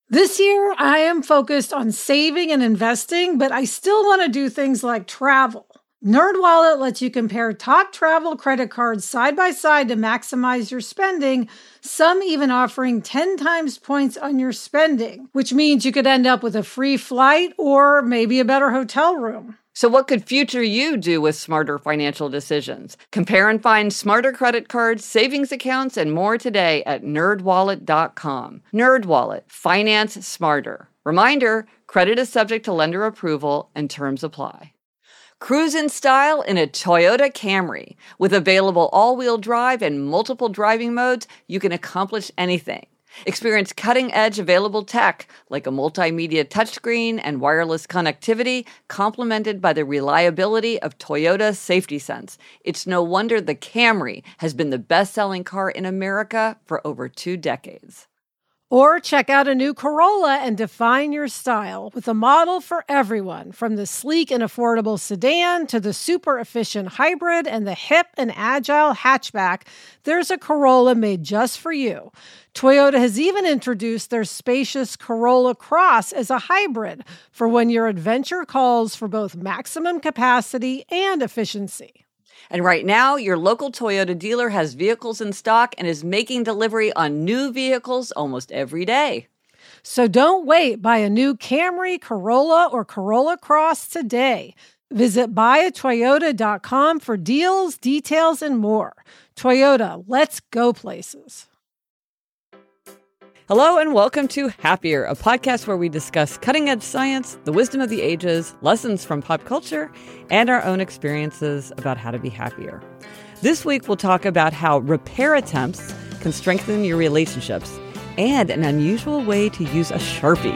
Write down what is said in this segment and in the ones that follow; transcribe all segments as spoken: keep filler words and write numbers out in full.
This year, I am focused on saving and investing, but I still want to do things like travel. NerdWallet lets you compare top travel credit cards side by side to maximize your spending, some even offering ten times points on your spending, which means you could end up with a free flight or maybe a better hotel room. So what could future you do with smarter financial decisions? Compare and find smarter credit cards, savings accounts, and more today at nerd wallet dot com. NerdWallet. Finance smarter. Reminder, credit is subject to lender approval and terms apply. Cruise in style in a Toyota Camry. With available all-wheel drive and multiple driving modes, you can accomplish anything. Experience cutting-edge available tech like a multimedia touchscreen and wireless connectivity, complemented by the reliability of Toyota Safety Sense. It's no wonder the Camry has been the best-selling car in America for over two decades. Or check out a new Corolla and define your style with a model for everyone, from the sleek and affordable sedan to the super efficient hybrid and the hip and agile hatchback. There's a Corolla made just for you. Toyota has even introduced their spacious Corolla Cross as a hybrid for when your adventure calls for both maximum capacity and efficiency. And right now, your local Toyota dealer has vehicles in stock and is making delivery on new vehicles almost every day. So don't wait. Buy a new Camry, Corolla, or Corolla Cross today. Visit buy a toyota dot com for deals, details, and more. Toyota, let's go places. Hello and welcome to Happier, a podcast where we discuss cutting-edge science, the wisdom of the ages, lessons from pop culture, and our own experiences about how to be happier. This week, we'll talk about how repair attempts can strengthen your relationships and an unusual way to use a Sharpie.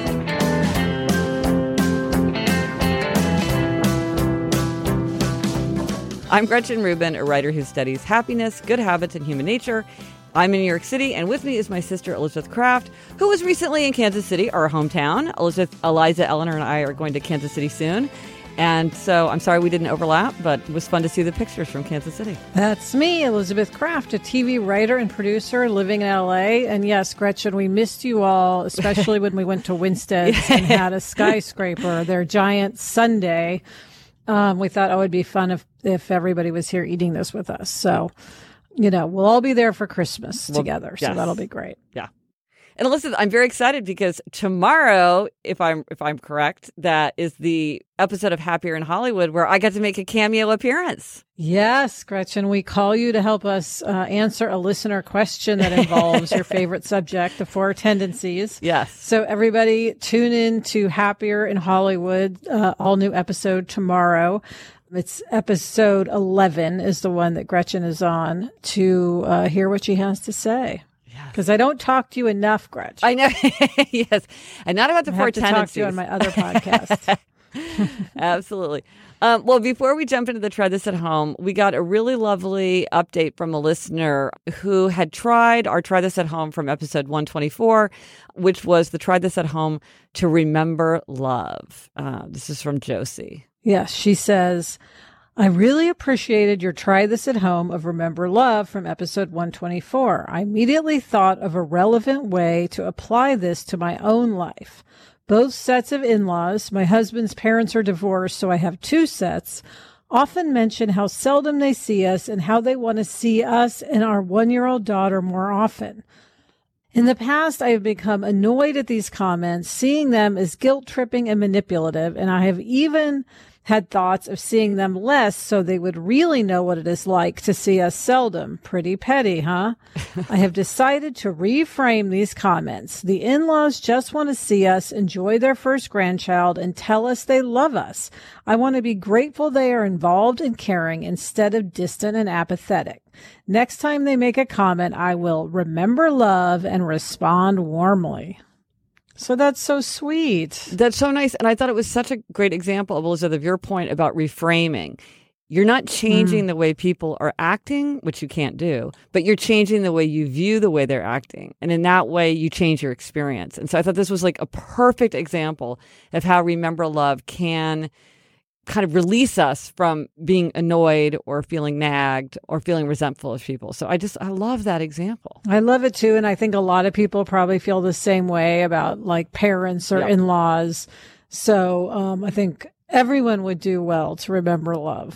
I'm Gretchen Rubin, a writer who studies happiness, good habits, and human nature. I'm in New York City, and with me is my sister, Elizabeth Kraft, who was recently in Kansas City, our hometown. Elizabeth, Eliza, Eleanor, and I are going to Kansas City soon. And so I'm sorry we didn't overlap, but it was fun to see the pictures from Kansas City. That's me, Elizabeth Kraft, a T V writer and producer living in L A. And yes, Gretchen, we missed you all, especially when we went to Winstead and had a skyscraper, their giant sundae. Um, we thought, oh, it'd be fun if, if everybody was here eating this with us. So... You know, we'll all be there for Christmas well, together, so yes. That'll be great. Yeah. And listen, I'm very excited because tomorrow, if I'm if I'm correct, that is the episode of Happier in Hollywood where I get to make a cameo appearance. Yes, Gretchen, we call you to help us uh, answer a listener question that involves your favorite subject, the four tendencies. Yes. So everybody tune in to Happier in Hollywood, uh, all new episode tomorrow. It's episode eleven is the one that Gretchen is on to uh, hear what she has to say. Because I don't talk to you enough, Gretchen. I know. Yes. And not about the I four have to tendencies. talk to you on my other podcast. Absolutely. Um, well, before we jump into the Try This at Home, we got a really lovely update from a listener who had tried our Try This at Home from episode one twenty-four, which was the Try This at Home to remember love. Uh, this is from Josie. Yes, she says, I really appreciated your Try This at Home of Remember Love from episode one twenty-four. I immediately thought of a relevant way to apply this to my own life. Both sets of in-laws, my husband's parents are divorced, so I have two sets, often mention how seldom they see us and how they want to see us and our one-year-old daughter more often. In the past, I have become annoyed at these comments, seeing them as guilt-tripping and manipulative, and I have even had thoughts of seeing them less so they would really know what it is like to see us seldom. Pretty petty, huh? I have decided to reframe these comments. The in-laws just want to see us enjoy their first grandchild and tell us they love us. I want to be grateful they are involved and caring instead of distant and apathetic. Next time they make a comment, I will remember love and respond warmly. So that's so sweet. That's so nice. And I thought it was such a great example, Elizabeth, of your point about reframing. You're not changing mm. the way people are acting, which you can't do, but you're changing the way you view the way they're acting. And in that way, you change your experience. And so I thought this was like a perfect example of how Remember Love can kind of release us from being annoyed or feeling nagged or feeling resentful of people. So I just, I love that example. I love it too. And I think a lot of people probably feel the same way about like parents or Yep. in-laws. So um, I think everyone would do well to remember love.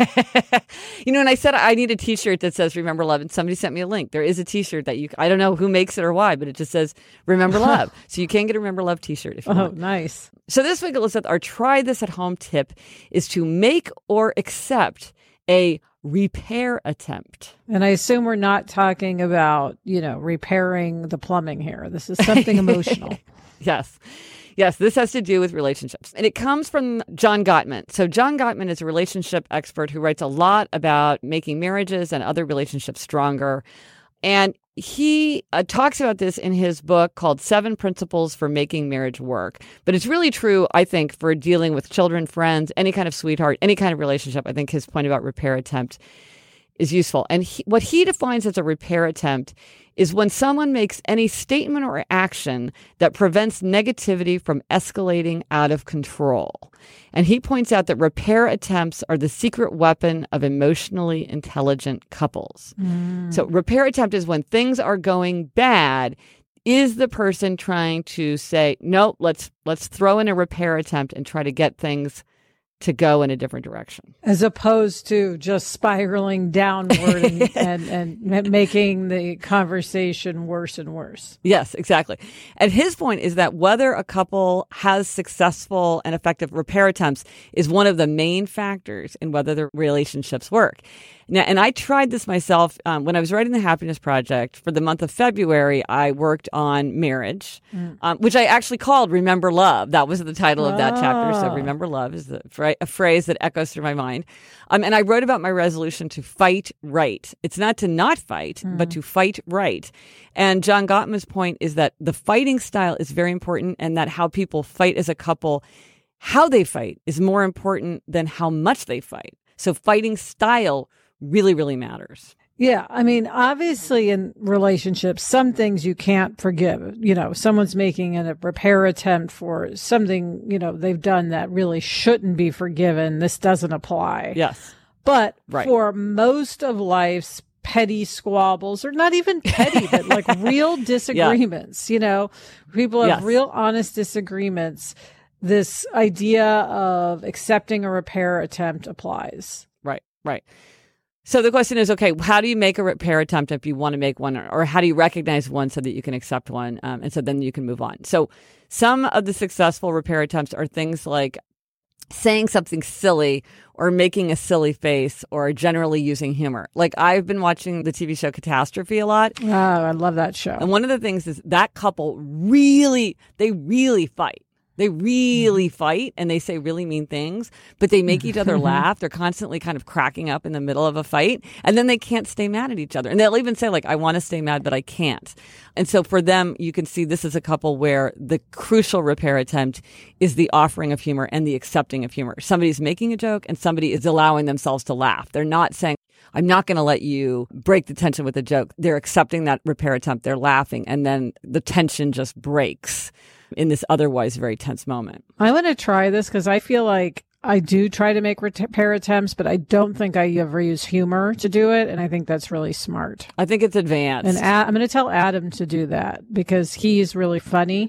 You know, and I said I need a T-shirt that says "Remember Love," and somebody sent me a link. There is a T-shirt that you, I don't know who makes it or why, but it just says "Remember Love." So you can get a "Remember Love" T-shirt if you Oh, want. nice. So this week, Elizabeth, our try this at home tip is to make or accept a repair attempt. And I assume we're not talking about, you know, repairing the plumbing here. This is something emotional. Yes. Yes, this has to do with relationships. And it comes from John Gottman. So John Gottman is a relationship expert who writes a lot about making marriages and other relationships stronger. And he uh, talks about this in his book called Seven Principles for Making Marriage Work. But it's really true, I think, for dealing with children, friends, any kind of sweetheart, any kind of relationship. I think his point about repair attempt is useful. And he, what he defines as a repair attempt is when someone makes any statement or action that prevents negativity from escalating out of control. And he points out that repair attempts are the secret weapon of emotionally intelligent couples. Mm. So repair attempt is when things are going bad. Is the person trying to say, no, let's let's throw in a repair attempt and try to get things to go in a different direction, as opposed to just spiraling downward and, and, and making the conversation worse and worse. Yes, exactly. And his point is that whether a couple has successful and effective repair attempts is one of the main factors in whether the relationships work. Now, and I tried this myself um, when I was writing the Happiness Project. For the month of February, I worked on marriage, mm. um, which I actually called Remember Love. That was the title of that oh. chapter. So Remember Love is the, a phrase that echoes through my mind. Um, and I wrote about my resolution to fight right. It's not to not fight, mm. but to fight right. And John Gottman's point is that the fighting style is very important, and that how people fight as a couple, how they fight is more important than how much they fight. So fighting style really, really matters. Yeah. I mean, obviously in relationships, some things you can't forgive. You know, someone's making a repair attempt for something, you know, they've done that really shouldn't be forgiven. This doesn't apply. Yes. But right. for most of life's petty squabbles, or not even petty, but like real disagreements, yeah. you know, people have yes. real honest disagreements. This idea of accepting a repair attempt applies. Right. Right. So the question is, okay, how do you make a repair attempt if you want to make one, or, or how do you recognize one so that you can accept one, um, and so then you can move on? So some of the successful repair attempts are things like saying something silly or making a silly face or generally using humor. Like I've been watching the T V show Catastrophe a lot. Oh, I love that show. And one of the things is that couple really, they really fight. They really fight and they say really mean things, but they make each other laugh. They're constantly kind of cracking up in the middle of a fight, and then they can't stay mad at each other. And they'll even say, like, I want to stay mad, but I can't. And so for them, you can see this is a couple where the crucial repair attempt is the offering of humor and the accepting of humor. Somebody's making a joke and somebody is allowing themselves to laugh. They're not saying, I'm not going to let you break the tension with a joke. They're accepting that repair attempt. They're laughing, and then the tension just breaks in this otherwise very tense moment. I want to try this because I feel like I do try to make repair attempts, but I don't think I ever use humor to do it. And I think that's really smart. I think it's advanced. And Ad- I'm going to tell Adam to do that because he's really funny.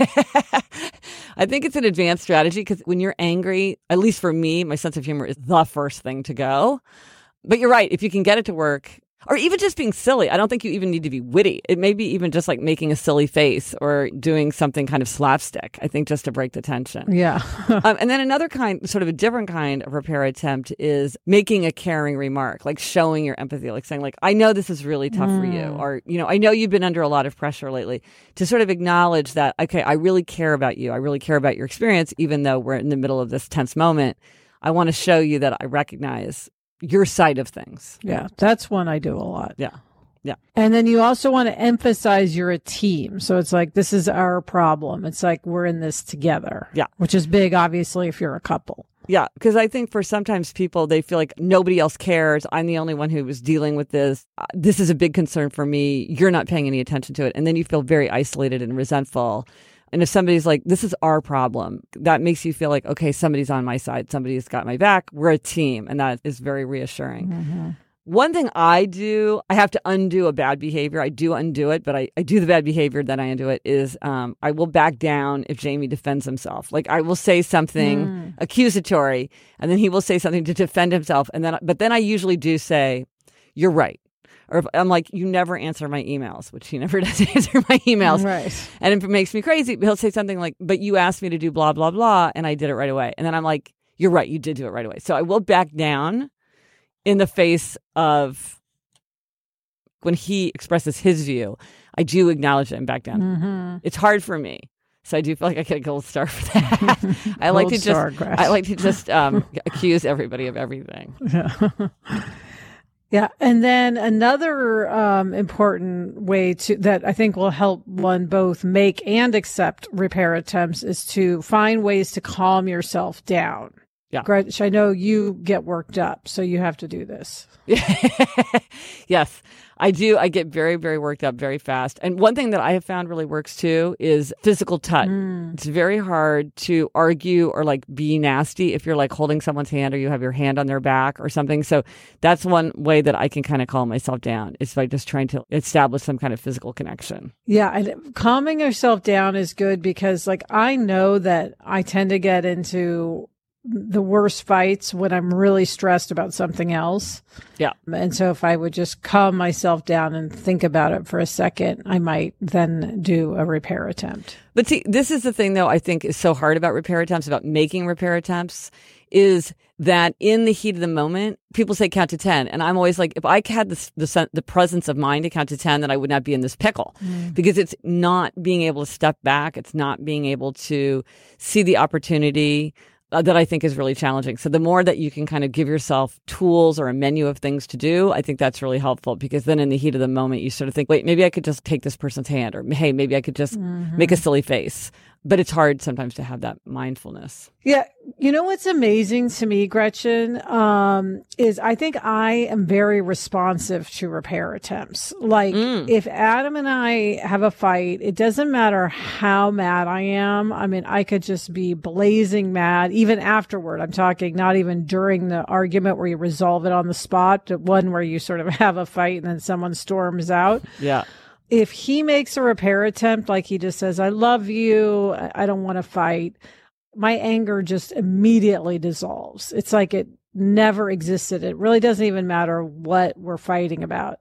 I think it's an advanced strategy because when you're angry, at least for me, my sense of humor is the first thing to go. But you're right. If you can get it to work, or even just being silly. I don't think you even need to be witty. It may be even just like making a silly face or doing something kind of slapstick, I think, just to break the tension. Yeah. um, and then another kind, sort of a different kind of repair attempt is making a caring remark, like showing your empathy, like saying, like, I know this is really tough mm. for you. Or, you know, I know you've been under a lot of pressure lately, to sort of acknowledge that, okay, I really care about you. I really care about your experience, even though we're in the middle of this tense moment. I want to show you that I recognize your side of things. Yeah, that's one I do a lot. Yeah. Yeah. And then you also want to emphasize you're a team. So it's like, this is our problem. It's like, we're in this together. Yeah. Which is big, obviously, if you're a couple. Yeah. Because I think for sometimes people, they feel like nobody else cares. I'm the only one who was dealing with this. Uh, this is a big concern for me. You're not paying any attention to it. And then you feel very isolated and resentful. And if somebody's like, this is our problem, that makes you feel like, okay, somebody's on my side. Somebody's got my back. We're a team. And that is very reassuring. Mm-hmm. One thing I do, I have to undo a bad behavior. I do undo it, but I, I do the bad behavior, then I undo it, is um, I will back down if Jamie defends himself. Like I will say something mm. accusatory, and then he will say something to defend himself. And then, but then I usually do say, you're right. Or if I'm like, you never answer my emails, which he never does answer my emails. Right. And if it makes me crazy, he'll say something like, but you asked me to do blah, blah, blah, and I did it right away. And then I'm like, you're right, you did do it right away. So I will back down in the face of when he expresses his view. I do acknowledge it and back down. Mm-hmm. It's hard for me. So I do feel like I get a gold star for that. I like to just, Grass. I like to just um, accuse everybody of everything. Yeah. Yeah. And then another um, important way to that I think will help one both make and accept repair attempts is to find ways to calm yourself down. Yeah. Gretch, I know you get worked up, so you have to do this. Yes, I do. I get very, very worked up very fast. And one thing that I have found really works too is physical touch. Mm. It's very hard to argue or like be nasty if you're like holding someone's hand or you have your hand on their back or something. So that's one way that I can kind of calm myself down. It's by just trying to establish some kind of physical connection. Yeah. And calming yourself down is good because like I know that I tend to get into the worst fights when I'm really stressed about something else. Yeah. And so if I would just calm myself down and think about it for a second, I might then do a repair attempt. But see, this is the thing though, I think is so hard about repair attempts, about making repair attempts, is that in the heat of the moment, people say count to ten. And I'm always like, if I had this, the, the presence of mind to count to ten, then I would not be in this pickle mm. because it's not being able to step back. It's not being able to see the opportunity Uh, that I think is really challenging. So the more that you can kind of give yourself tools or a menu of things to do, I think that's really helpful because then in the heat of the moment, you sort of think, wait, maybe I could just take this person's hand or, hey, maybe I could just mm-hmm. make a silly face. But it's hard sometimes to have that mindfulness. Yeah. You know what's amazing to me, Gretchen, um, is I think I am very responsive to repair attempts. Like mm. if Adam and I have a fight, it doesn't matter how mad I am. I mean, I could just be blazing mad even afterward. I'm talking not even during the argument where you resolve it on the spot, but one where you sort of have a fight and then someone storms out. Yeah. If he makes a repair attempt, like he just says, I love you, I don't want to fight, my anger just immediately dissolves. It's like it never existed. It really doesn't even matter what we're fighting about.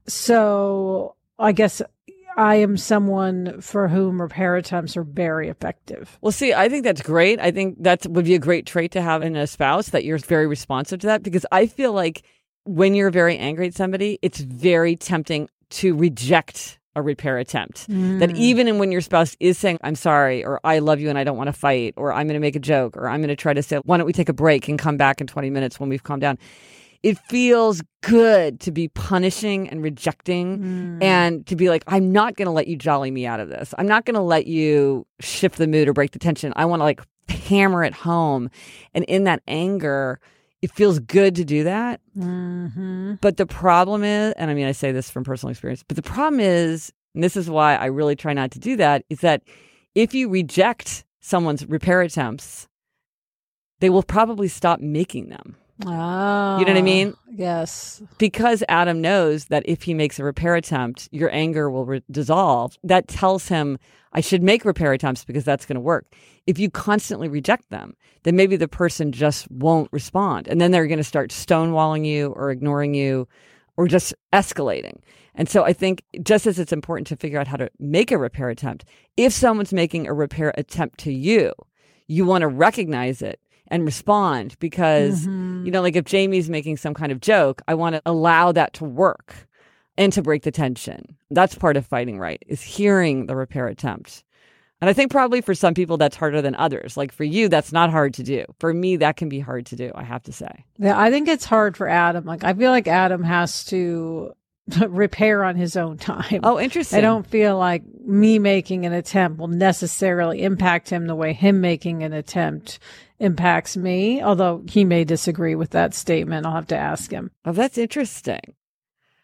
So I guess I am someone for whom repair attempts are very effective. Well, see, I think that's great. I think that would be a great trait to have in a spouse, that you're very responsive to that, because I feel like when you're very angry at somebody, it's very tempting to reject a repair attempt. Mm. That even when your spouse is saying, I'm sorry, or I love you and I don't want to fight, or I'm going to make a joke, or I'm going to try to say, why don't we take a break and come back in twenty minutes when we've calmed down? It feels good to be punishing and rejecting mm. and to be like, I'm not going to let you jolly me out of this. I'm not going to let you shift the mood or break the tension. I want to like hammer it home. And in that anger, it feels good to do that. Mm-hmm. But the problem is, and I mean, I say this from personal experience, but the problem is, and this is why I really try not to do that, is that if you reject someone's repair attempts, they will probably stop making them. Oh, you know what I mean? Yes. Because Adam knows that if he makes a repair attempt, your anger will re- dissolve. That tells him, I should make repair attempts because that's going to work. If you constantly reject them, then maybe the person just won't respond. And then they're going to start stonewalling you or ignoring you or just escalating. And so I think just as it's important to figure out how to make a repair attempt, if someone's making a repair attempt to you, you want to recognize it and respond because, mm-hmm. you know, like if Jamie's making some kind of joke, I want to allow that to work and to break the tension. That's part of fighting right, is hearing the repair attempt. And I think probably for some people that's harder than others. Like for you, that's not hard to do. For me, that can be hard to do, I have to say. Yeah, I think it's hard for Adam. Like I feel like Adam has to repair on his own time. Oh, interesting. I don't feel like me making an attempt will necessarily impact him the way him making an attempt impacts me, although he may disagree with that statement. I'll have to ask him. Oh, that's interesting.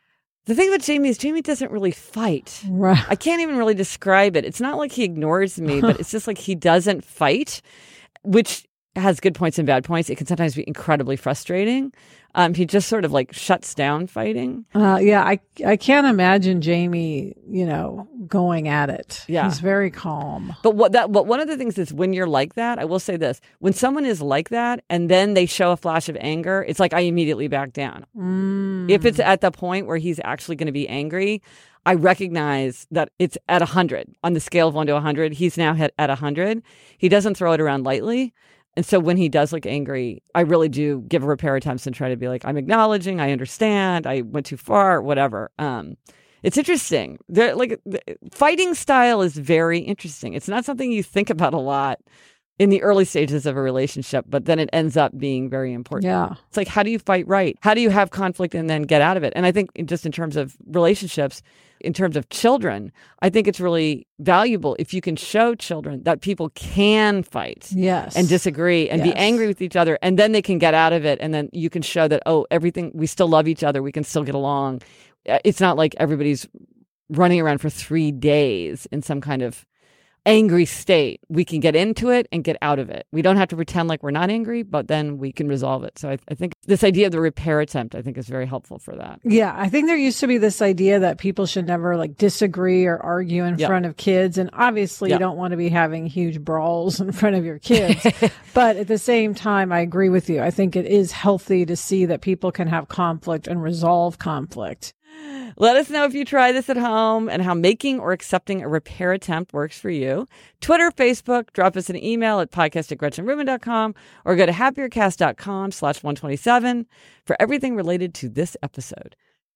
The thing about Jamie is Jamie doesn't really fight. Right. I can't even really describe it. It's not like he ignores me, but it's just like he doesn't fight, which has good points and bad points. It can sometimes be incredibly frustrating. Um, he just sort of like shuts down fighting. Uh, yeah, I I can't imagine Jamie, you know, going at it. Yeah. He's very calm. But what that but one of the things is when you're like that, I will say this. When someone is like that and then they show a flash of anger, it's like I immediately back down. Mm. If it's at the point where he's actually going to be angry, I recognize that it's at one hundred. On the scale of one to one hundred, he's now hit at one hundred. He doesn't throw it around lightly. And so when he does look angry, I really do give repair attempts and try to be like, I'm acknowledging, I understand, I went too far, whatever. Um, it's interesting. The, like the fighting style is very interesting. It's not something you think about a lot in the early stages of a relationship, but then it ends up being very important. Yeah. It's like, how do you fight right? How do you have conflict and then get out of it? And I think just in terms of relationships, in terms of children, I think it's really valuable if you can show children that people can fight Yes. and disagree and Yes. be angry with each other, and then they can get out of it. And then you can show that, oh, everything, we still love each other. We can still get along. It's not like everybody's running around for three days in some kind of angry state. We can get into it and get out of it. We don't have to pretend like we're not angry, but then we can resolve it. So I, I think this idea of the repair attempt, I think, is very helpful for that. Yeah, I think there used to be this idea that people should never like disagree or argue in Yep. front of kids. And obviously Yep. you don't want to be having huge brawls in front of your kids. But at the same time, I agree with you. I think it is healthy to see that people can have conflict and resolve conflict. Let us know if you try this at home and how making or accepting a repair attempt works for you. Twitter, Facebook, drop us an email at podcast at gretchen rubin dot com or go to happiercast dot com slash one twenty-seven for everything related to this episode.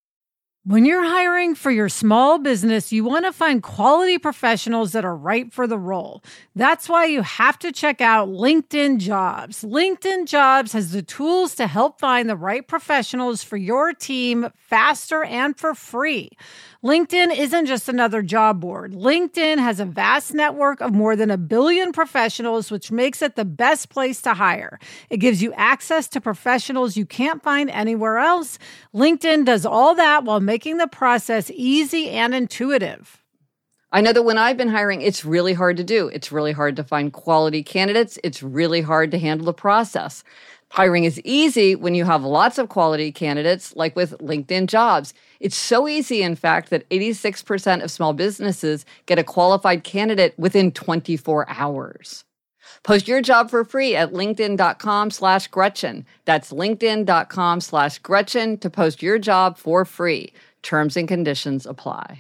When you're hiring for your small business, you want to find quality professionals that are right for the role. That's why you have to check out LinkedIn Jobs. LinkedIn Jobs has the tools to help find the right professionals for your team faster and for free. LinkedIn isn't just another job board. LinkedIn has a vast network of more than a billion professionals, which makes it the best place to hire. It gives you access to professionals you can't find anywhere else. LinkedIn does all that while making the process easy and intuitive. I know that when I've been hiring, it's really hard to do. It's really hard to find quality candidates. It's really hard to handle the process. Hiring is easy when you have lots of quality candidates, like with LinkedIn Jobs. It's so easy, in fact, that eighty-six percent of small businesses get a qualified candidate within twenty-four hours. Post your job for free at linkedin.com slash Gretchen. That's linkedin.com slash Gretchen to post your job for free. Terms and conditions apply.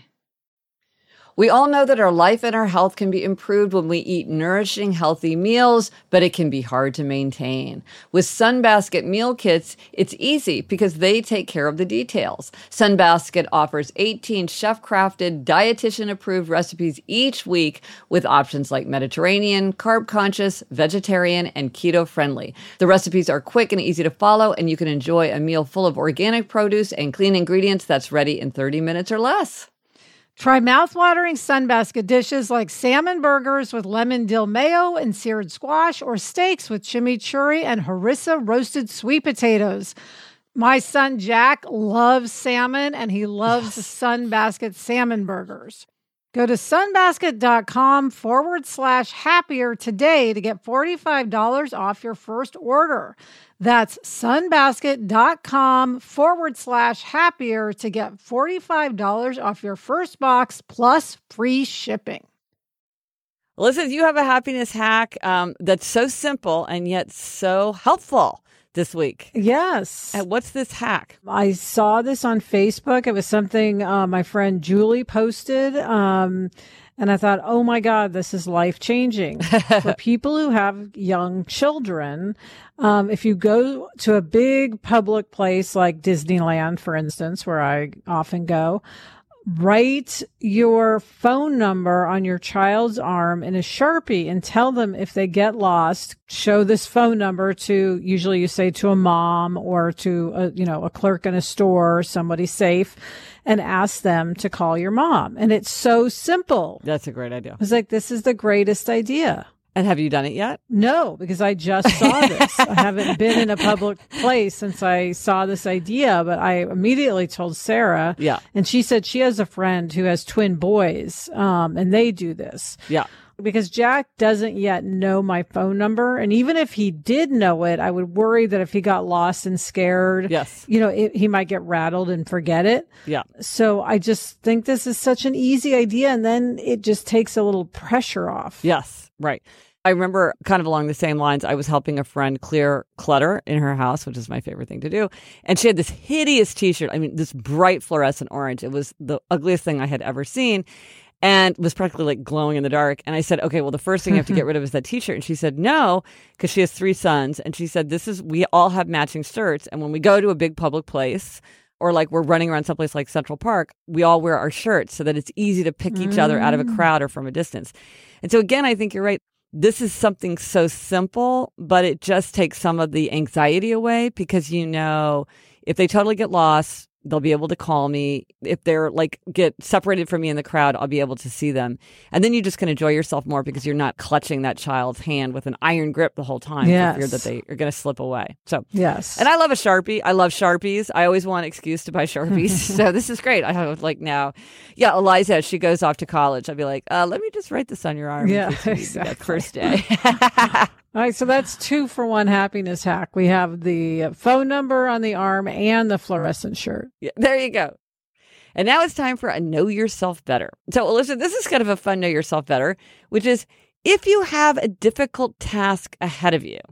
We all know that our life and our health can be improved when we eat nourishing, healthy meals, but it can be hard to maintain. With Sunbasket meal kits, it's easy because they take care of the details. Sunbasket offers eighteen chef-crafted, dietitian-approved recipes each week with options like Mediterranean, carb-conscious, vegetarian, and keto-friendly. The recipes are quick and easy to follow, and you can enjoy a meal full of organic produce and clean ingredients that's ready in thirty minutes or less. Try mouthwatering Sunbasket dishes like salmon burgers with lemon dill mayo and seared squash, or steaks with chimichurri and harissa roasted sweet potatoes. My son Jack loves salmon, and he loves yes. Sunbasket salmon burgers. Go to sunbasket.com forward slash happier today to get forty-five dollars off your first order. That's sunbasket.com forward slash happier to get forty-five dollars off your first box plus free shipping. Listen, if you have a happiness hack um, that's so simple and yet so helpful this week. Yes. And what's this hack? I saw this on Facebook. It was something uh, my friend Julie posted. Um, and I thought, oh my God, this is life changing. For people who have young children, um, if you go to a big public place like Disneyland, for instance, where I often go, write your phone number on your child's arm in a Sharpie and tell them if they get lost, show this phone number to, usually you say to a mom or to a, you know, a clerk in a store, somebody safe, and ask them to call your mom. And it's so simple. That's a great idea. It's like, this is the greatest idea. And have you done it yet? No, because I just saw this. I haven't been in a public place since I saw this idea, but I immediately told Sarah. Yeah. And she said she has a friend who has twin boys, um, and they do this. Yeah. Because Jack doesn't yet know my phone number. And even if he did know it, I would worry that if he got lost and scared, yes, you know, it, he might get rattled and forget it. Yeah. So I just think this is such an easy idea. And then it just takes a little pressure off. Yes. Right. I remember kind of along the same lines, I was helping a friend clear clutter in her house, which is my favorite thing to do. And she had this hideous t-shirt. I mean, this bright fluorescent orange. It was the ugliest thing I had ever seen. And was practically like glowing in the dark. And I said, okay, well, the first thing you have to get rid of is that t-shirt. And she said, no, because she has three sons. And she said, this is, we all have matching shirts. And when we go to a big public place or like we're running around someplace like Central Park, we all wear our shirts so that it's easy to pick each mm. other out of a crowd or from a distance. And so again, I think you're right. This is something so simple, but it just takes some of the anxiety away because, you know, if they totally get lost, they'll be able to call me. If they're like get separated from me in the crowd, I'll be able to see them. And then you just can enjoy yourself more because you're not clutching that child's hand with an iron grip the whole time yes. for fear that they are going to slip away. So, yes. And I love a Sharpie. I love Sharpies. I always want an excuse to buy Sharpies. So this is great. I have like now, yeah, Eliza, as she goes off to college, I'll be like, uh, let me just write this on your arm. Yeah, exactly. That first day. All right, so that's two for one happiness hack. We have the phone number on the arm and the fluorescent shirt. Yeah, there you go. And now it's time for a Know Yourself Better. So, Alyssa, this is kind of a fun Know Yourself Better, which is if you have a difficult task ahead of you,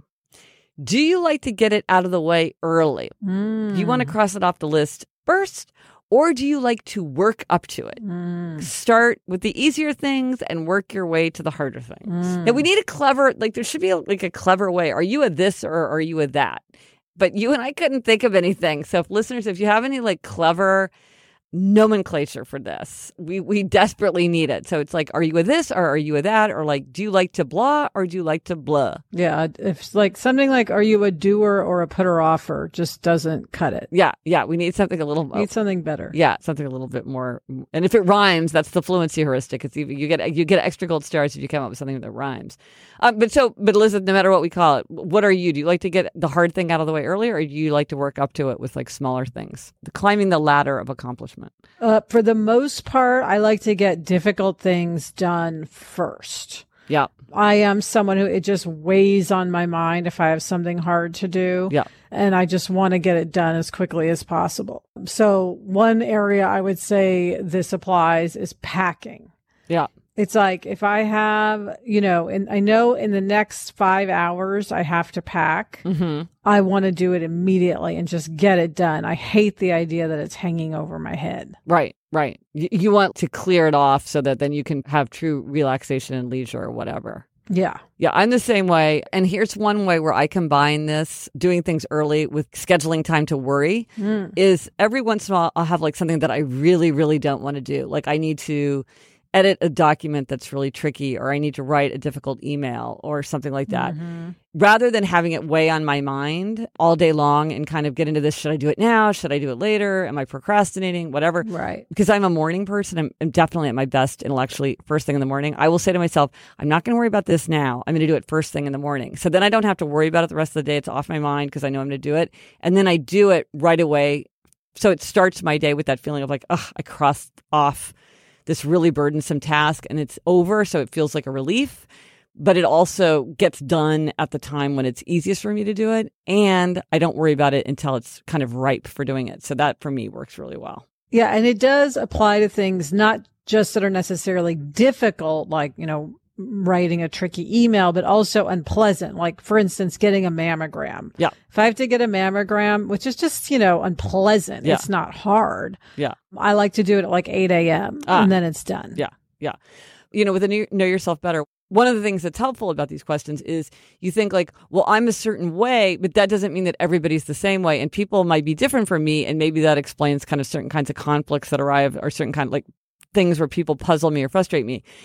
do you like to get it out of the way early? Mm. Do you want to cross it off the list first? Or do you like to work up to it? Mm. Start with the easier things and work your way to the harder things. Mm. Now, we need a clever, like there should be a, like a clever way. Are you a this or are you a that? But you and I couldn't think of anything. So if listeners, if you have any like clever nomenclature for this, we we desperately need it. So it's like, are you a this or are you a that? Or like, do you like to blah or do you like to blah? Yeah. If like something like, are you a doer or a putter offer just doesn't cut it. Yeah. Yeah. We need something a little Need something better. Yeah. Something a little bit more. And if it rhymes, that's the fluency heuristic. It's even, you get, you get extra gold stars if you come up with something that rhymes. Um, but so, but Elizabeth, no matter what we call it, what are you? Do you like to get the hard thing out of the way early or do you like to work up to it with like smaller things? The climbing the ladder of accomplishment. Uh, for the most part, I like to get difficult things done first. Yeah. I am someone who it just weighs on my mind if I have something hard to do. Yeah. And I just want to get it done as quickly as possible. So one area I would say this applies is packing. Yeah. It's like if I have, you know, and I know in the next five hours I have to pack, mm-hmm. I want to do it immediately and just get it done. I hate the idea that it's hanging over my head. Right, right. You, you want to clear it off so that then you can have true relaxation and leisure or whatever. Yeah. Yeah, I'm the same way. And here's one way where I combine this, doing things early with scheduling time to worry, mm. is every once in a while I'll have like something that I really, really don't want to do. Like I need to edit a document that's really tricky, or I need to write a difficult email or something like that. Mm-hmm. Rather than having it weigh on my mind all day long and kind of get into this, should I do it now? Should I do it later? Am I procrastinating? Whatever. Right. Because I'm a morning person. I'm, I'm definitely at my best intellectually first thing in the morning. I will say to myself, I'm not going to worry about this now. I'm going to do it first thing in the morning. So then I don't have to worry about it the rest of the day. It's off my mind because I know I'm going to do it. And then I do it right away. So it starts my day with that feeling of like, ugh, I crossed off this really burdensome task and it's over. So it feels like a relief, but it also gets done at the time when it's easiest for me to do it. And I don't worry about it until it's kind of ripe for doing it. So that for me works really well. Yeah. And it does apply to things not just that are necessarily difficult, like, you know, writing a tricky email, but also unpleasant. Like, for instance, getting a mammogram. Yeah. If I have to get a mammogram, which is just, you know, unpleasant, yeah. it's not hard. Yeah. I like to do it at like eight a.m. Ah. and then it's done. Yeah. Yeah. You know, with the Know Yourself Better, one of the things that's helpful about these questions is you think like, well, I'm a certain way, but that doesn't mean that everybody's the same way. And people might be different from me. And maybe that explains kind of certain kinds of conflicts that arrive or certain kind of like things where people puzzle me or frustrate me.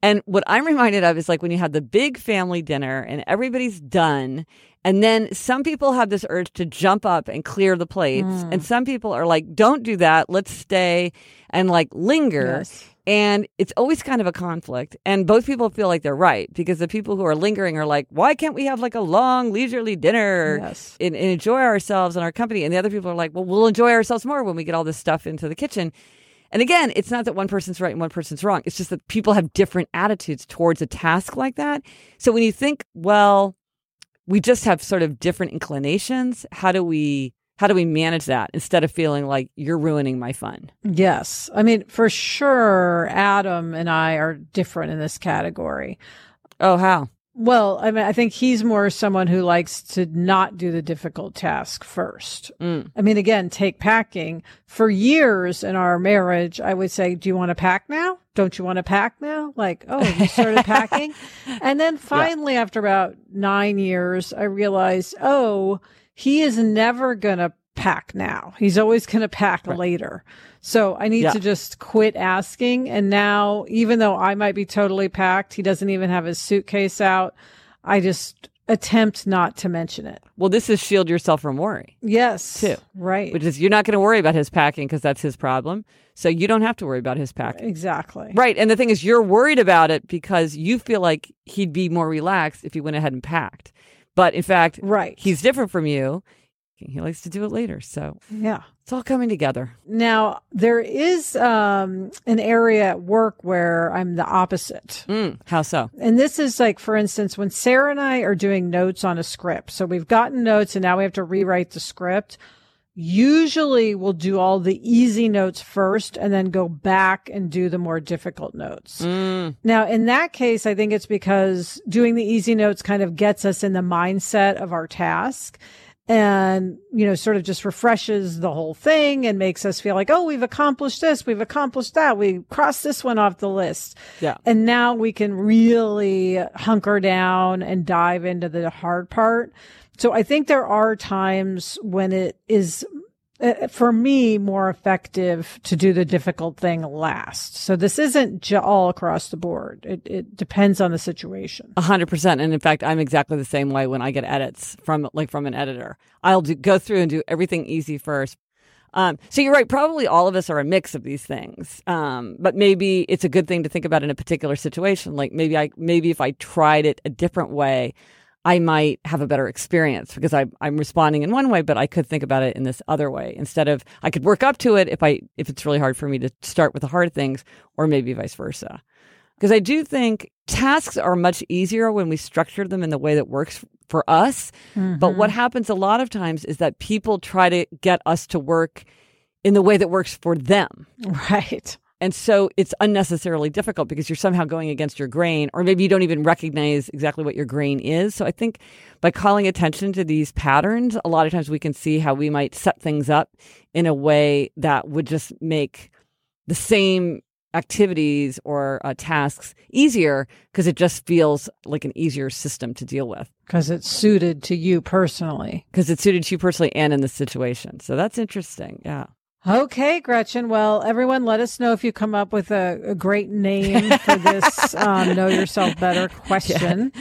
And what I'm reminded of is like when you have the big family dinner and everybody's done. And then some people have this urge to jump up and clear the plates. Mm. And some people are like, don't do that. Let's stay and like linger. Yes. And it's always kind of a conflict. And both people feel like they're right because the people who are lingering are like, why can't we have like a long leisurely dinner yes. and, and enjoy ourselves and our company? And the other people are like, well, we'll enjoy ourselves more when we get all this stuff into the kitchen. And again, it's not that one person's right and one person's wrong. It's just that people have different attitudes towards a task like that. So when you think, well, we just have sort of different inclinations, how do we how do we manage that instead of feeling like you're ruining my fun? Yes. I mean, for sure, Adam and I are different in this category. Oh, how? Well, I mean, I think he's more someone who likes to not do the difficult task first. Mm. I mean, again, take packing. For years in our marriage, I would say, do you want to pack now? Don't you want to pack now? Like, oh, you started packing? And then finally, yeah. after about nine years, I realized, oh, he is never going to pack now. He's always going to pack right. later. So I need yeah. to just quit asking. And now, even though I might be totally packed, he doesn't even have his suitcase out. I just attempt not to mention it. Well, this is shield yourself from worry. Yes. Too. Right. Which is you're not going to worry about his packing because that's his problem. So you don't have to worry about his packing. Exactly. Right. And the thing is, you're worried about it because you feel like he'd be more relaxed if he went ahead and packed. But in fact, right. he's different from you. He likes to do it later. So yeah, it's all coming together. Now, there is um, an area at work where I'm the opposite. Mm, how so? And this is like, for instance, when Sarah and I are doing notes on a script. So we've gotten notes and now we have to rewrite the script. Usually we'll do all the easy notes first and then go back and do the more difficult notes. Mm. Now, in that case, I think it's because doing the easy notes kind of gets us in the mindset of our task. And, you know, sort of just refreshes the whole thing and makes us feel like, oh, we've accomplished this. We've accomplished that. We crossed this one off the list. Yeah. And now we can really hunker down and dive into the hard part. So I think there are times when it is, uh, for me, more effective to do the difficult thing last. So this isn't j- all across the board. It, it depends on the situation. A hundred percent. And in fact, I'm exactly the same way when I get edits from like from an editor. I'll do, go through and do everything easy first. Um, so you're right. Probably all of us are a mix of these things. Um, but maybe it's a good thing to think about in a particular situation. Like maybe I, maybe if I tried it a different way, I might have a better experience because I, I'm responding in one way, but I could think about it in this other way. Instead of, I could work up to it if I if it's really hard for me to start with the hard things, or maybe vice versa. Because I do think tasks are much easier when we structure them in the way that works for us. Mm-hmm. But what happens a lot of times is that people try to get us to work in the way that works for them. Right. And so it's unnecessarily difficult because you're somehow going against your grain, or maybe you don't even recognize exactly what your grain is. So I think by calling attention to these patterns, a lot of times we can see how we might set things up in a way that would just make the same activities or uh, tasks easier because it just feels like an easier system to deal with. Because it's suited to you personally. Because it's suited to you personally and in the situation. So that's interesting. Yeah. Okay, Gretchen. Well, everyone, let us know if you come up with a, a great name for this um, Know Yourself Better question.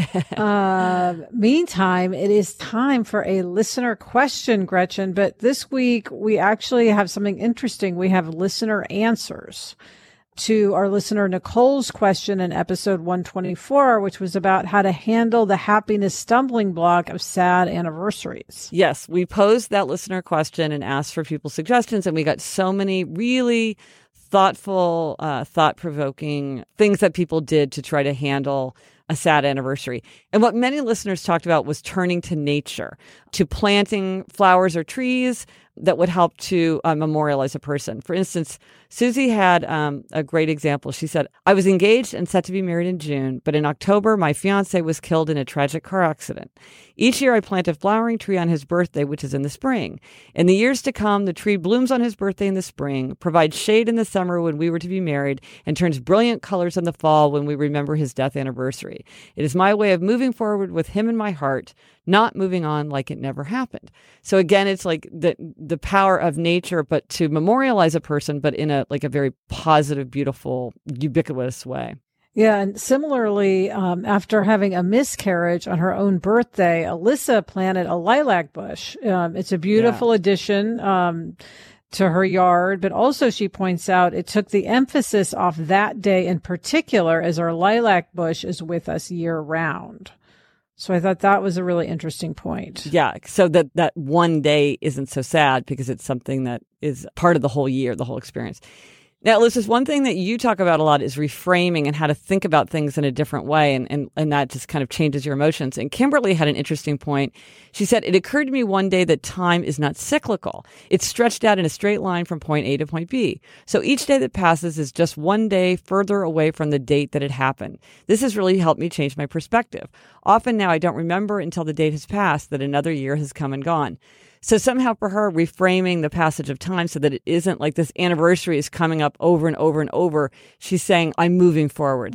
uh, meantime, it is time for a listener question, Gretchen. But this week, we actually have something interesting. We have listener answers to our listener Nicole's question in episode one twenty-four, which was about how to handle the happiness stumbling block of sad anniversaries. Yes, we posed that listener question and asked for people's suggestions, and we got so many really thoughtful, uh, thought-provoking things that people did to try to handle a sad anniversary. And what many listeners talked about was turning to nature, to planting flowers or trees that would help to uh, memorialize a person. For instance, Susie had um, a great example. She said, I was engaged and set to be married in June, but in October, my fiance was killed in a tragic car accident. Each year, I plant a flowering tree on his birthday, which is in the spring. In the years to come, the tree blooms on his birthday in the spring, provides shade in the summer when we were to be married, and turns brilliant colors in the fall when we remember his death anniversary. It is my way of moving forward with him in my heart, not moving on like it never happened. So again, it's like the the power of nature, but to memorialize a person, but in a like a very positive, beautiful, ubiquitous way. Yeah, and similarly, um, after having a miscarriage on her own birthday, Alyssa planted a lilac bush. Um, it's a beautiful yeah. addition um, to her yard, but also she points out it took the emphasis off that day in particular, as our lilac bush is with us year round. So I thought that was a really interesting point. Yeah, so that, that one day isn't so sad because it's something that is part of the whole year, the whole experience. Now, Liz, one thing that you talk about a lot is reframing and how to think about things in a different way, and, and, and that just kind of changes your emotions. And Kimberly had an interesting point. She said, it occurred to me one day that time is not cyclical. It's stretched out in a straight line from point A to point B. So each day that passes is just one day further away from the date that it happened. This has really helped me change my perspective. Often now I don't remember until the date has passed that another year has come and gone. So somehow for her, reframing the passage of time so that it isn't like this anniversary is coming up over and over and over. She's saying, I'm moving forward.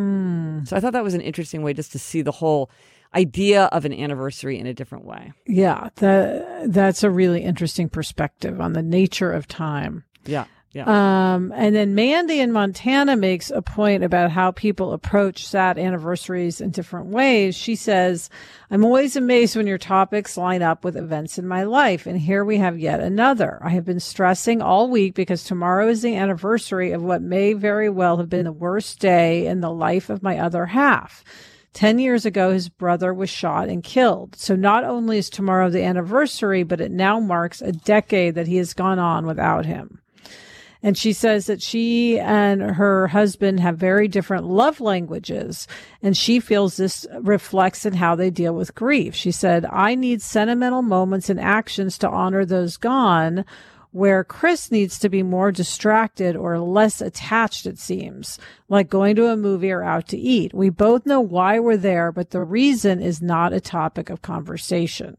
Mm. So I thought that was an interesting way just to see the whole idea of an anniversary in a different way. Yeah, that, that's a really interesting perspective on the nature of time. Yeah. Yeah. Um, and then Mandy in Montana makes a point about how people approach sad anniversaries in different ways. She says, I'm always amazed when your topics line up with events in my life. And here we have yet another. I have been stressing all week because tomorrow is the anniversary of what may very well have been the worst day in the life of my other half. Ten years ago, his brother was shot and killed. So not only is tomorrow the anniversary, but it now marks a decade that he has gone on without him. And she says that she and her husband have very different love languages, and she feels this reflects in how they deal with grief. She said, I need sentimental moments and actions to honor those gone, where Chris needs to be more distracted or less attached, it seems, like going to a movie or out to eat. We both know why we're there, but the reason is not a topic of conversation.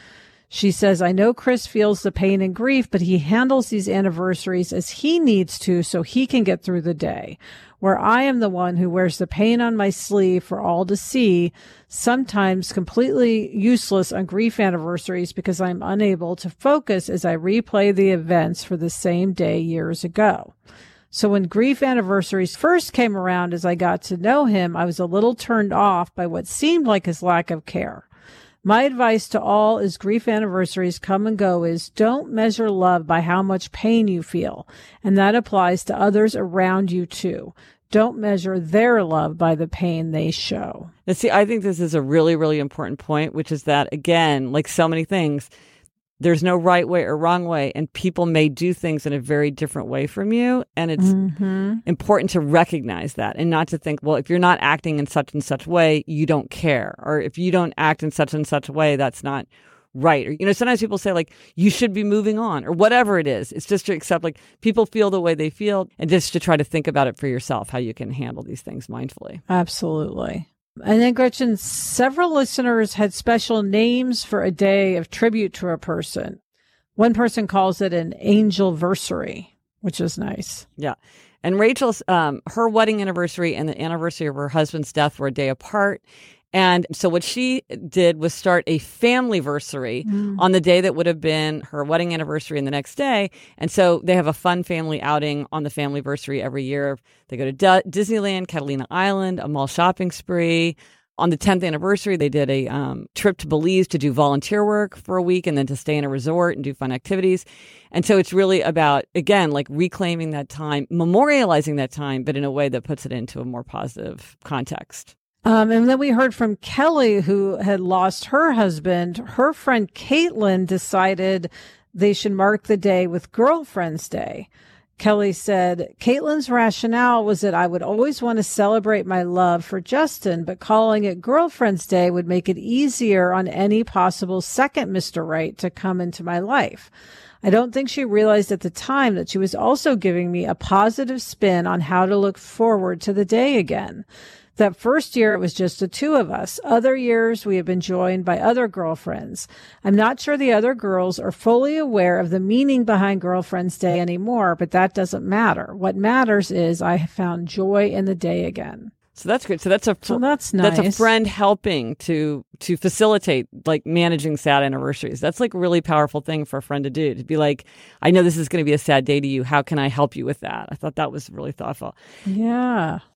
She says, I know Chris feels the pain and grief, but he handles these anniversaries as he needs to so he can get through the day, where I am the one who wears the pain on my sleeve for all to see, sometimes completely useless on grief anniversaries because I'm unable to focus as I replay the events for the same day years ago. So when grief anniversaries first came around, as I got to know him, I was a little turned off by what seemed like his lack of care. My advice to all as grief anniversaries come and go is don't measure love by how much pain you feel. And that applies to others around you too. Don't measure their love by the pain they show. Now, see, I think this is a really, really important point, which is that, again, like so many things, there's no right way or wrong way, and people may do things in a very different way from you. And it's mm-hmm. important to recognize that and not to think, well, if you're not acting in such and such way, you don't care. Or if you don't act in such and such a way, that's not right. Or, you know, sometimes people say like, you should be moving on or whatever it is. It's just to accept like people feel the way they feel and just to try to think about it for yourself, how you can handle these things mindfully. Absolutely. And then, Gretchen, several listeners had special names for a day of tribute to a person. One person calls it an angelversary, which is nice. Yeah. And Rachel's, um, her wedding anniversary and the anniversary of her husband's death were a day apart. And so what she did was start a familyversary mm. on the day that would have been her wedding anniversary and the next day. And so they have a fun family outing on the familyversary every year. They go to D- Disneyland, Catalina Island, a mall shopping spree. On the tenth anniversary, they did a um, trip to Belize to do volunteer work for a week and then to stay in a resort and do fun activities. And so it's really about, again, like reclaiming that time, memorializing that time, but in a way that puts it into a more positive context. Um, and then we heard from Kelly, who had lost her husband. Her friend Caitlin decided they should mark the day with Girlfriend's Day. Kelly said, Caitlin's rationale was that I would always want to celebrate my love for Justin, but calling it Girlfriend's Day would make it easier on any possible second Mister Right to come into my life. I don't think she realized at the time that she was also giving me a positive spin on how to look forward to the day again. That first year, it was just the two of us. Other years, we have been joined by other girlfriends. I'm not sure the other girls are fully aware of the meaning behind Girlfriend's Day anymore, but that doesn't matter. What matters is I have found joy in the day again. So that's good. So that's a fr- so that's nice. That's a friend helping to to facilitate like managing sad anniversaries. That's like a really powerful thing for a friend to do, to be like, I know this is going to be a sad day to you. How can I help you with that? I thought that was really thoughtful. Yeah.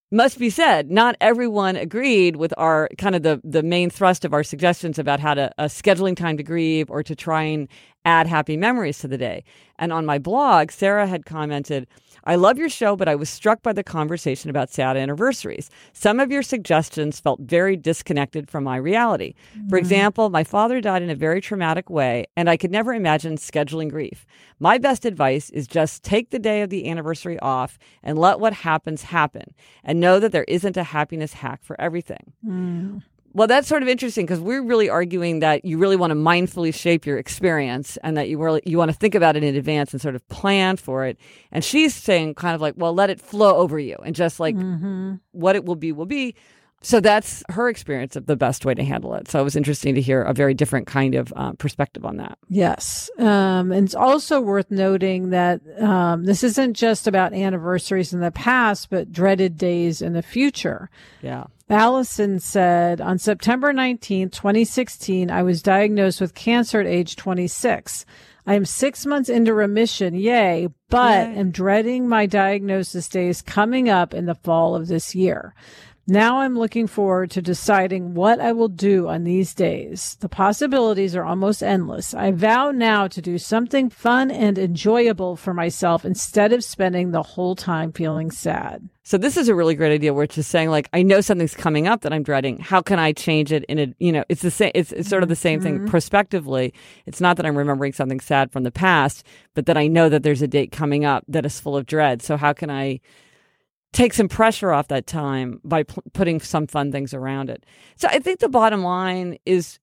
must be said, not everyone agreed with our kind of the, the main thrust of our suggestions about how to uh, scheduling time to grieve or to try and add happy memories to the day. And on my blog, Sarah had commented, I love your show, but I was struck by the conversation about sad anniversaries. Some of your suggestions felt very disconnected from my reality. Mm-hmm. For example, my father died in a very traumatic way, and I could never imagine scheduling grief. My best advice is just take the day of the anniversary off and let what happens happen, and know that there isn't a happiness hack for everything. Mm. Well, that's sort of interesting because we're really arguing that you really want to mindfully shape your experience and that you really you want to think about it in advance and sort of plan for it. And she's saying kind of like, well, let it flow over you and just like mm-hmm. what it will be will be. So that's her experience of the best way to handle it. So it was interesting to hear a very different kind of uh, perspective on that. Yes. Um, and it's also worth noting that um, this isn't just about anniversaries in the past, but dreaded days in the future. Yeah. Allison said, on September nineteenth, twenty sixteen, I was diagnosed with cancer at age twenty-six. I am six months into remission, yay, but yay. am dreading my diagnosis days coming up in the fall of this year. Now I'm looking forward to deciding what I will do on these days. The possibilities are almost endless. I vow now to do something fun and enjoyable for myself instead of spending the whole time feeling sad. So this is a really great idea where it's just saying, like, I know something's coming up that I'm dreading. How can I change it in a, you know, it's the same, it's, it's sort of the same mm-hmm. thing prospectively. It's not that I'm remembering something sad from the past, but that I know that there's a date coming up that is full of dread. So how can I take some pressure off that time by p- putting some fun things around it? So I think the bottom line is,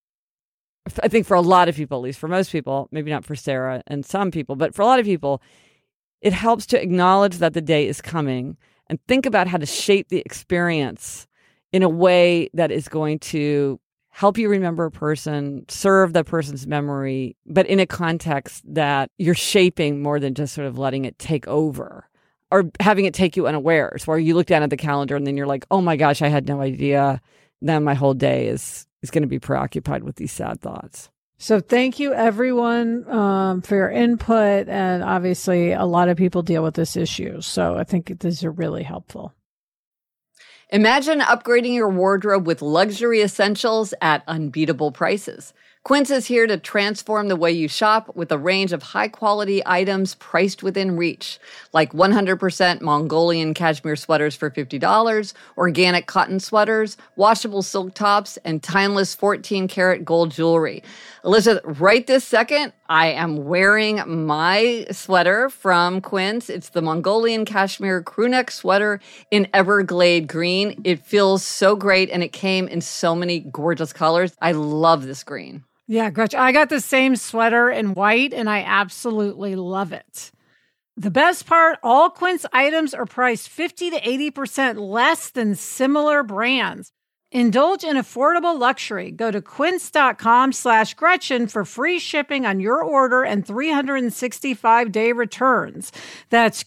I think for a lot of people, at least for most people, maybe not for Sarah and some people, but for a lot of people, it helps to acknowledge that the day is coming and think about how to shape the experience in a way that is going to help you remember a person, serve that person's memory, but in a context that you're shaping more than just sort of letting it take over. Or having it take you unawares, where you look down at the calendar and then you're like, oh my gosh, I had no idea. Then my whole day is, is going to be preoccupied with these sad thoughts. So thank you, everyone, um, for your input. And obviously, a lot of people deal with this issue. So I think these are really helpful. Imagine upgrading your wardrobe with luxury essentials at unbeatable prices. Quince is here to transform the way you shop with a range of high-quality items priced within reach, like one hundred percent Mongolian cashmere sweaters for fifty dollars, organic cotton sweaters, washable silk tops, and timeless fourteen karat gold jewelry. Elizabeth, right this second, I am wearing my sweater from Quince. It's the Mongolian cashmere crewneck sweater in Everglade green. It feels so great, and it came in so many gorgeous colors. I love this green. Yeah, Gretchen, I got the same sweater in white, and I absolutely love it. The best part, all Quince items are priced fifty to eighty percent less than similar brands. Indulge in affordable luxury. Go to quince.com slash Gretchen for free shipping on your order and three hundred sixty-five day returns. That's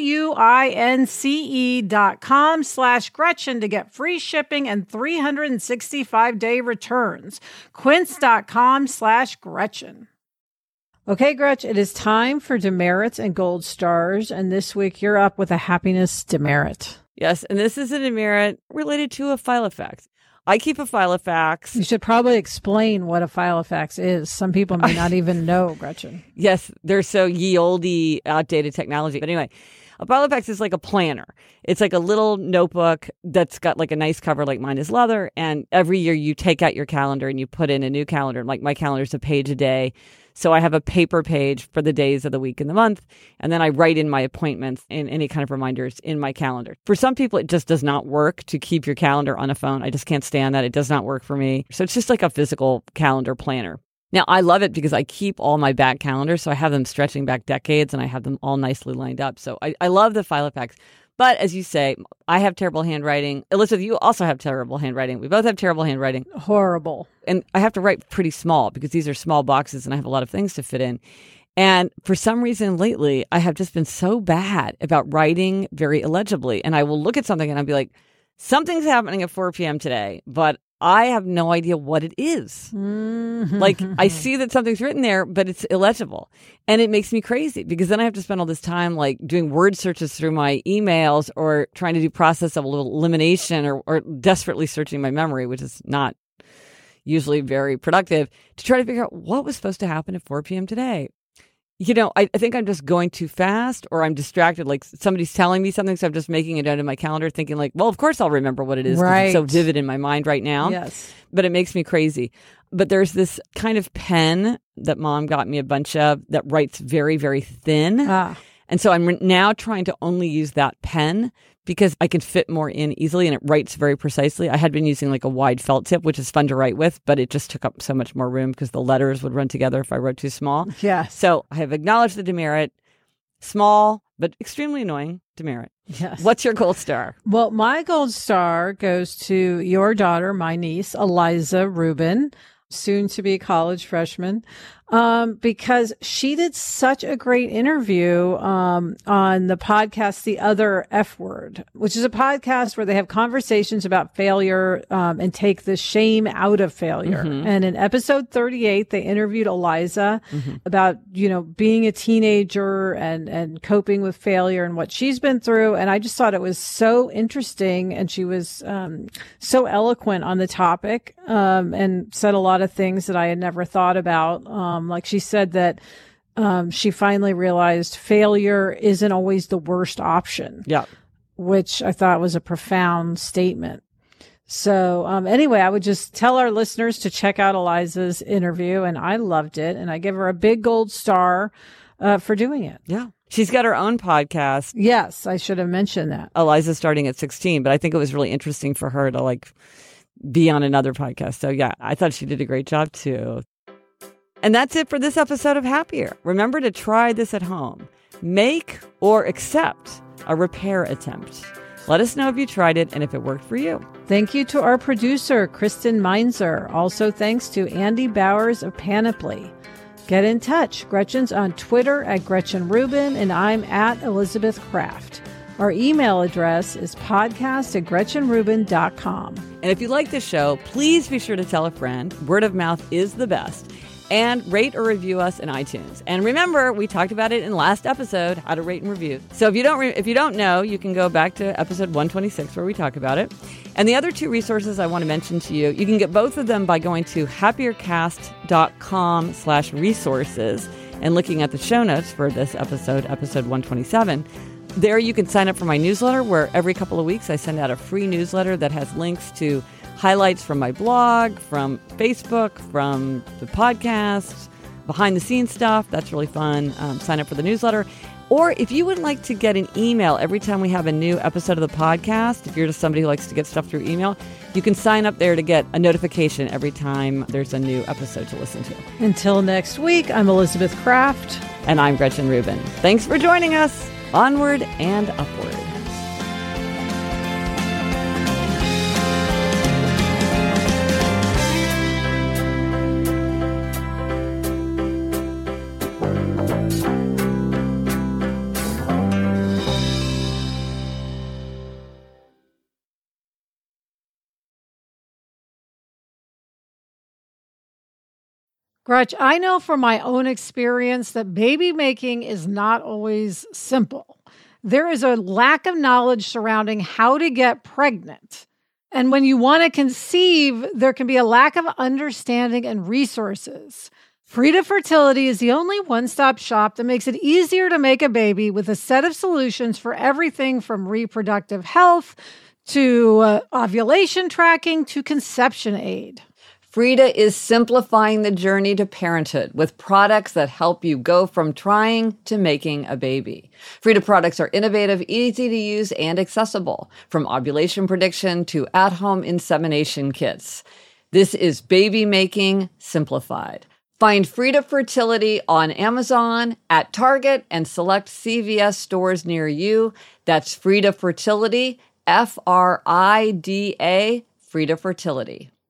Q-U-I-N-C-E dot com slash Gretchen to get free shipping and three hundred sixty-five day returns. Quince.com slash Gretchen. Okay, Gretch, it is time for demerits and gold stars. And this week you're up with a happiness demerit. Yes, and this is a demerit related to a Filofax. I keep a Filofax. You should probably explain what a Filofax is. Some people may not even know, Gretchen. Yes, they're so ye olde, outdated technology. But anyway, a Filofax is like a planner. It's like a little notebook that's got like a nice cover, like mine is leather. And every year you take out your calendar and you put in a new calendar. Like my calendar is a page a day. So I have a paper page for the days of the week and the month. And then I write in my appointments and any kind of reminders in my calendar. For some people, it just does not work to keep your calendar on a phone. I just can't stand that. It does not work for me. So it's just like a physical calendar planner. Now, I love it because I keep all my back calendars. So I have them stretching back decades and I have them all nicely lined up. So I, I love the Filofax. But as you say, I have terrible handwriting. Elizabeth, you also have terrible handwriting. We both have terrible handwriting. Horrible. And I have to write pretty small because these are small boxes and I have a lot of things to fit in. And for some reason lately, I have just been so bad about writing very illegibly. And I will look at something and I'll be like, something's happening at four p.m. today, but I have no idea what it is. Mm-hmm. Like, I see that something's written there, but it's illegible. And it makes me crazy because then I have to spend all this time like doing word searches through my emails or trying to do process of elimination or, or desperately searching my memory, which is not usually very productive, to try to figure out what was supposed to happen at four p.m. today. You know, I, I think I'm just going too fast or I'm distracted. Like somebody's telling me something, so I'm just making it out of my calendar thinking like, well, of course I'll remember what it is because Right. it's so vivid in my mind right now. Yes. But it makes me crazy. But there's this kind of pen that Mom got me a bunch of that writes very, very thin. Ah. And so I'm now trying to only use that pen because I can fit more in easily and it writes very precisely. I had been using like a wide felt tip, which is fun to write with, but it just took up so much more room because the letters would run together if I wrote too small. Yes. So I have acknowledged the demerit. Small, but extremely annoying demerit. Yes. What's your gold star? Well, my gold star goes to your daughter, my niece, Eliza Rubin, soon to be college freshman, um, because she did such a great interview um, on the podcast, The Other F Word, which is a podcast where they have conversations about failure um, and take the shame out of failure. Mm-hmm. And in episode thirty-eight, they interviewed Eliza mm-hmm. about, you know, being a teenager and, and coping with failure and what she's been through. And I just thought it was so interesting. And she was um, so eloquent on the topic um, and said a lot of things that I had never thought about. Um, like she said that um, she finally realized failure isn't always the worst option. Yeah. Which I thought was a profound statement. So um, anyway, I would just tell our listeners to check out Eliza's interview, and I loved it. And I give her a big gold star uh, for doing it. Yeah. She's got her own podcast. Yes, I should have mentioned that. Eliza's starting at sixteen, but I think it was really interesting for her to like be on another podcast. So yeah, I thought she did a great job too. And that's it for this episode of Happier. Remember to try this at home. Make or accept a repair attempt. Let us know if you tried it and if it worked for you. Thank you to our producer, Kristen Meinzer. Also thanks to Andy Bowers of Panoply. Get in touch. Gretchen's on Twitter at Gretchen Rubin, and I'm at Elizabeth Kraft. Our email address is podcast at gretchen rubin dot com. And if you like this show, please be sure to tell a friend. Word of mouth is the best. And rate or review us in iTunes. And remember, we talked about it in last episode, how to rate and review. So if you don't re- if you don't know, you can go back to episode one twenty-six where we talk about it. And the other two resources I want to mention to you, you can get both of them by going to happiercast.com slash resources and looking at the show notes for this episode, episode one twenty-seven. There you can sign up for my newsletter where every couple of weeks I send out a free newsletter that has links to highlights from my blog, from Facebook, from the podcast, behind the scenes stuff. That's really fun. Um, sign up for the newsletter. Or if you would like to get an email every time we have a new episode of the podcast, if you're just somebody who likes to get stuff through email, you can sign up there to get a notification every time there's a new episode to listen to. Until next week, I'm Elizabeth Kraft. And I'm Gretchen Rubin. Thanks for joining us. Onward and upward. Gretch, I know from my own experience that baby making is not always simple. There is a lack of knowledge surrounding how to get pregnant. And when you want to conceive, there can be a lack of understanding and resources. Frida Fertility is the only one-stop shop that makes it easier to make a baby with a set of solutions for everything from reproductive health to uh, ovulation tracking to conception aid. Frida is simplifying the journey to parenthood with products that help you go from trying to making a baby. Frida products are innovative, easy to use, and accessible, from ovulation prediction to at-home insemination kits. This is baby making simplified. Find Frida Fertility on Amazon, at Target, and select C V S stores near you. That's Frida Fertility, F R I D A, Frida Fertility.